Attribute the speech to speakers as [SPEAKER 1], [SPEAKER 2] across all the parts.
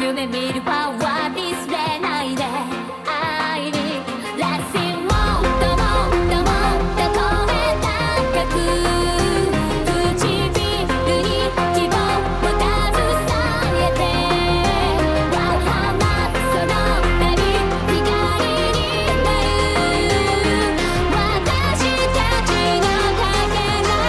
[SPEAKER 1] 夢見るパワーディスれないで愛にラッシーもっともっともっと声高く唇に希望を携えてわはまその旅光になる私たちのかけが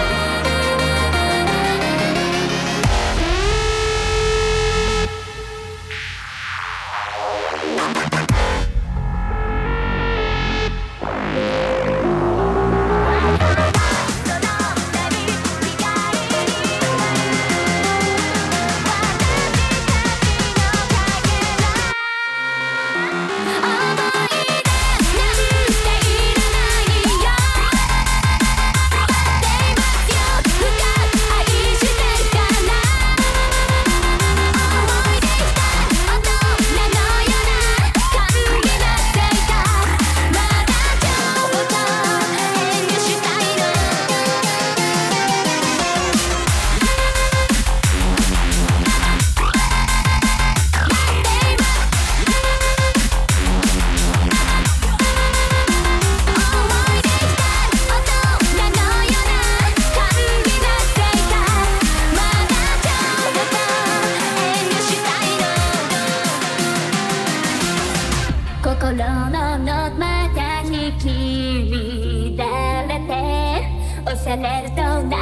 [SPEAKER 1] 心のノまた引き乱れて押されると